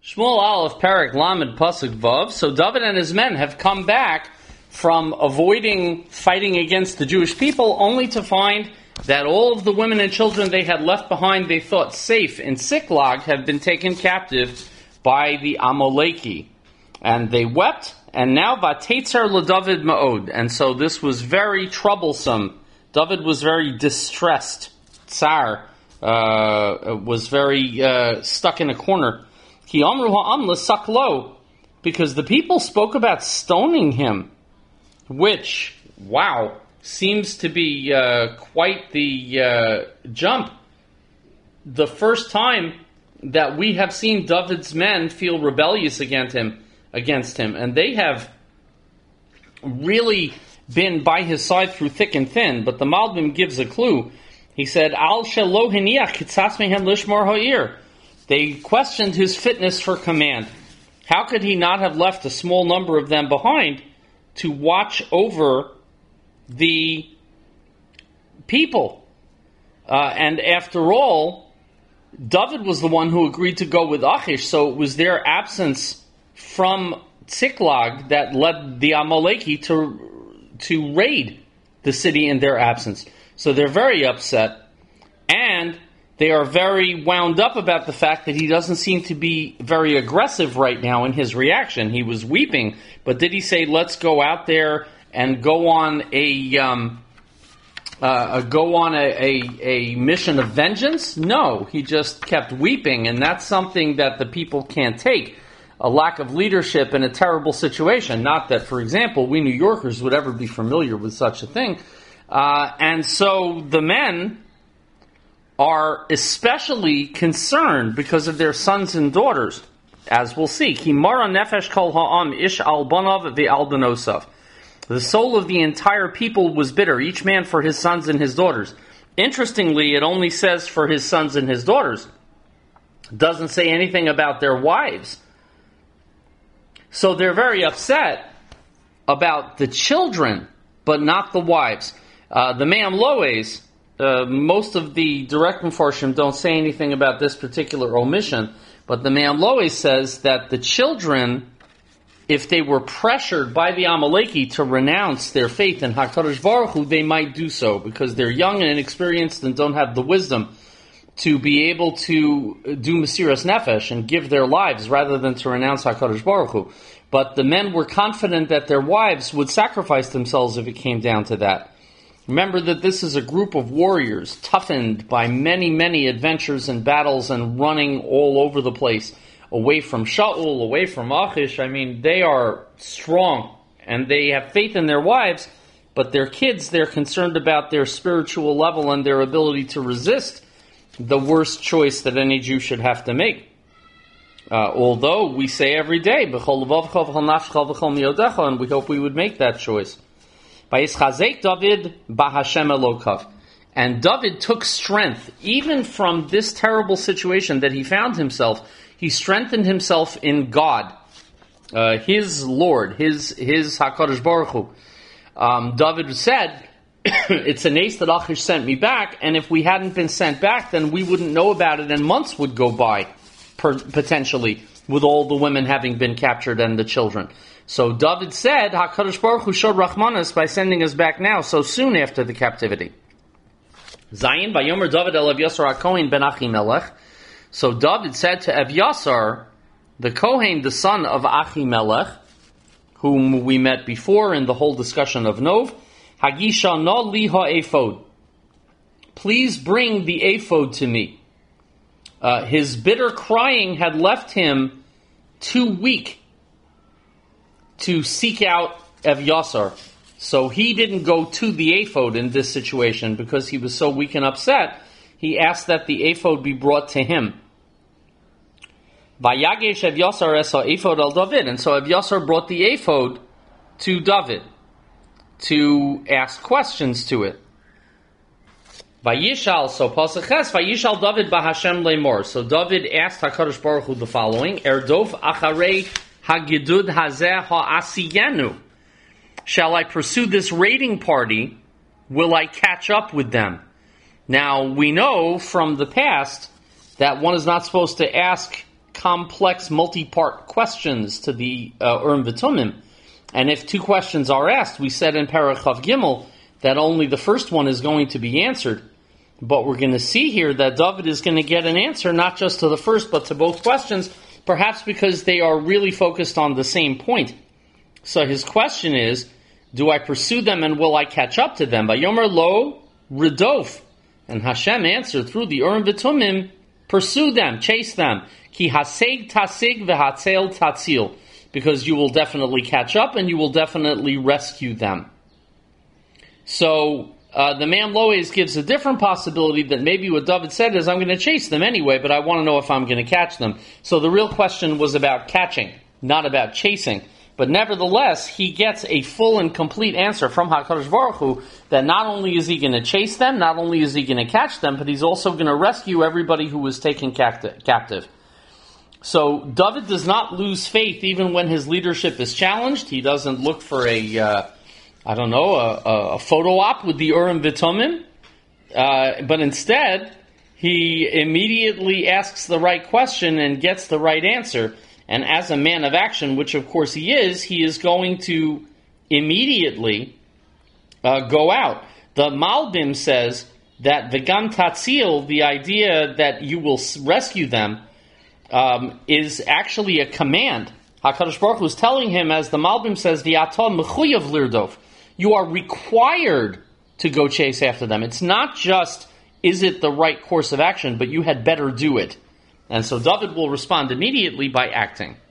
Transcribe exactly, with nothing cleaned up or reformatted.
Shmuel Aleph Perek Lamed Pasuk Vav. So David and his men have come back from avoiding fighting against the Jewish people, only to find that all of the women and children they had left behind, they thought safe in Siklag, have been taken captive by the Amaleki. And they wept, and now Vatetzer LeDavid Ma'od. And so this was very troublesome. David was very distressed. Tsar uh, was very uh, stuck in a corner. Ki amru ha'am l'saklo, because the people spoke about stoning him, which, wow, seems to be uh, quite the uh, jump. The first time that we have seen David's men feel rebellious against him, against him, and they have really been by his side through thick and thin. But the Malbim gives a clue. He said, "Al shelo hiniach kitzatz mehem lishmor ha'ir." They questioned his fitness for command. How could he not have left a small number of them behind to watch over the people? Uh, and after all, David was the one who agreed to go with Achish, so it was their absence from Ziklag that led the Amaleki to, to raid the city in their absence. So they're very upset, and they are very wound up about the fact that he doesn't seem to be very aggressive right now in his reaction. He was weeping, but did he say, let's go out there and go on a um, uh, go on a, a, a mission of vengeance? No, he just kept weeping, and that's something that the people can't take. A lack of leadership in a terrible situation. Not that, for example, we New Yorkers would ever be familiar with such a thing. Uh, and so the men are especially concerned because of their sons and daughters, as we'll see. Ki mara nefesh kol ha'am ish al banav ve'al benosav. The soul of the entire people was bitter, each man for his sons and his daughters. Interestingly, it only says for his sons and his daughters. It doesn't say anything about their wives. So they're very upset about the children, but not the wives. Uh, the Me'am Loes, Uh, most of the direct Mefarshim don't say anything about this particular omission, but the Me'am Loes says that the children, if they were pressured by the Amaleki to renounce their faith in HaKadosh Baruch Hu, they might do so, because they're young and inexperienced and don't have the wisdom to be able to do Mesiras Nefesh and give their lives rather than to renounce HaKadosh Baruch Hu. But the men were confident that their wives would sacrifice themselves if it came down to that. Remember that this is a group of warriors, toughened by many, many adventures and battles and running all over the place, away from Shaul, away from Achish. I mean, they are strong, and they have faith in their wives, but their kids, they're concerned about their spiritual level and their ability to resist the worst choice that any Jew should have to make. Uh, although we say every day, and we hope we would make that choice. David And David took strength, even from this terrible situation that he found himself. He strengthened himself in God, uh, his Lord, his his HaKadosh Baruch Hu. Um, David said, it's a nace that Achish sent me back, and if we hadn't been sent back, then we wouldn't know about it, and months would go by, per, potentially, with all the women having been captured and the children. So David said, HaKadosh Baruch Hu showed Rachmanas by sending us back now, so soon after the captivity. Zayin Vayomer David el Evyasar HaKohen ben Achimelech. So David said to Evyasar, the Kohen, the son of Achimelech, whom we met before in the whole discussion of Nov, Hagisha no li ha-ephod. Please bring the ephod to me. Uh, his bitter crying had left him too weak to seek out Evyasar. So he didn't go to the ephod in this situation because he was so weak and upset. He asked that the ephod be brought to him. Vayagesh Evyasar esa ephod al David. And so Evyasar brought the ephod to David to ask questions to it. Vayishal, so Pasaches, Vayishal David bahashem lemor. So David asked HaKadosh Baruch Hu the following, Erdof acharei hagidud hazeh ha'asiyenu. Shall I pursue this raiding party? Will I catch up with them? Now, we know from the past that one is not supposed to ask complex, multi-part questions to the uh, Urim V'Tumim. And if two questions are asked, we said in Parachav Gimel that only the first one is going to be answered. But we're going to see here that David is going to get an answer not just to the first, but to both questions, perhaps because they are really focused on the same point. So his question is, do I pursue them and will I catch up to them? Vayomer lo ridof. And Hashem answered through the Urim V'Tumim, pursue them, chase them. Ki haseg tasig v'hatzel tatzil. Because you will definitely catch up and you will definitely rescue them. So uh, the man Loes gives a different possibility that maybe what David said is, I'm going to chase them anyway, but I want to know if I'm going to catch them. So the real question was about catching, not about chasing. But nevertheless, he gets a full and complete answer from HaKadosh Baruch Hu that not only is he going to chase them, not only is he going to catch them, but he's also going to rescue everybody who was taken captive. So David does not lose faith even when his leadership is challenged. He doesn't look for a, uh, I don't know, a, a photo op with the Urim V'Tumim. Uh, but instead, he immediately asks the right question and gets the right answer. And as a man of action, which of course he is, he is going to immediately uh, go out. The Malbim says that V'gam Tatzil, the idea that you will rescue them, um, is actually a command. HaKadosh Baruch Hu is telling him, as the Malbim says, V'atah mechuyav lirdov. You are required to go chase after them. It's not just, is it the right course of action, but you had better do it. And so David will respond immediately by acting.